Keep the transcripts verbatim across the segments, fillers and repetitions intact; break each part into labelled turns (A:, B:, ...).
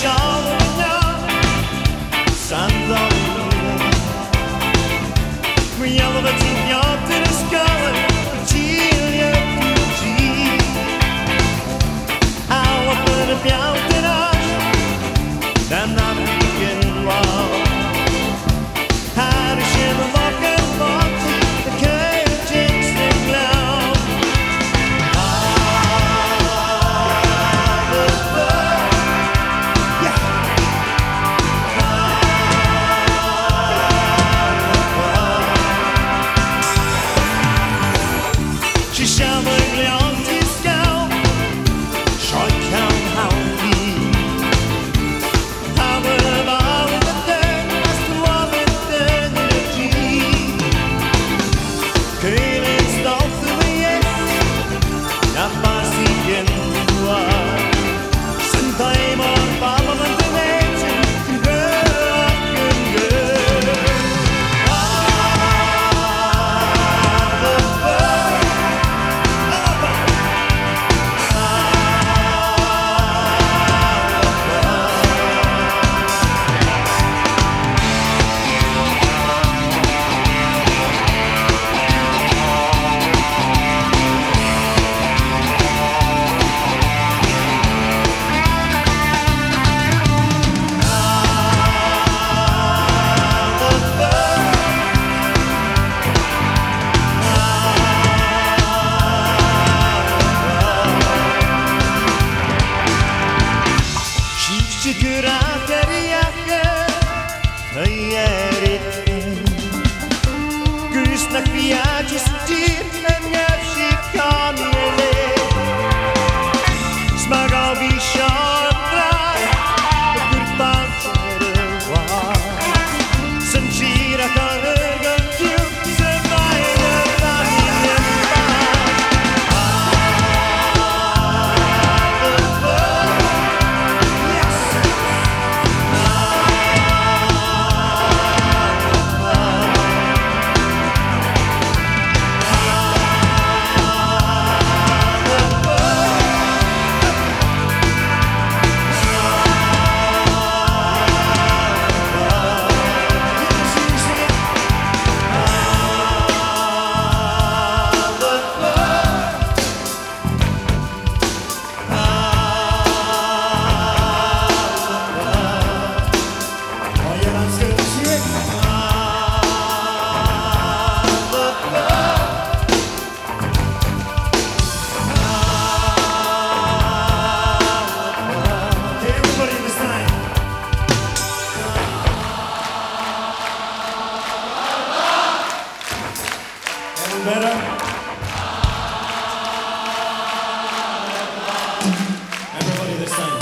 A: sciavogliamo senza volere. Vogliamo per tutti le scale, giri e tutti. Alla per piante nasce, da nata che wow. How to share the luck and luck, the cage takes the cloud. Ci siamo gli anti-scout, sciocchiamo howdy. Aveva una terra, stuave eternity. Che le stoppe veiette, la passi in tua. Sentiamo il Parlamento legge, che girl, che girl. Çıkırak eriyake Hayeritten Gülsnak piaci stir En yapşip kamile Smaga vi şardra Gürtan çerva Sanjira kahırgan kil Sevayla tahinen better. Everybody this time.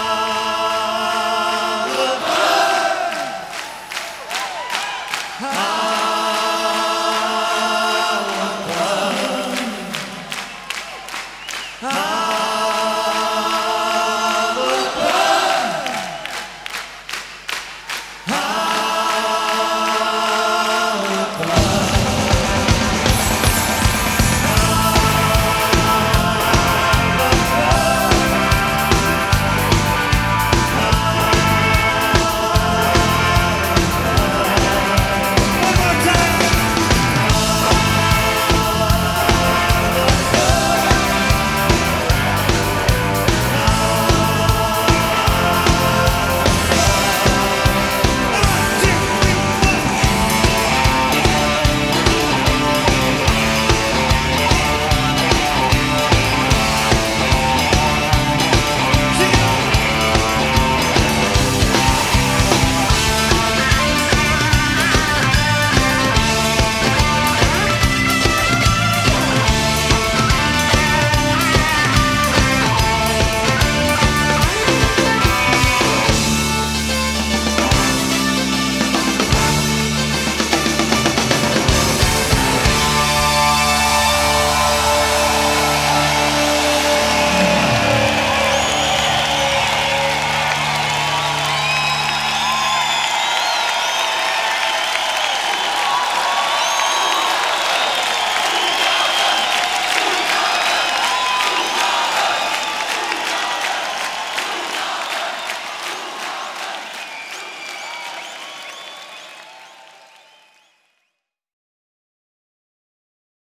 A: Ah.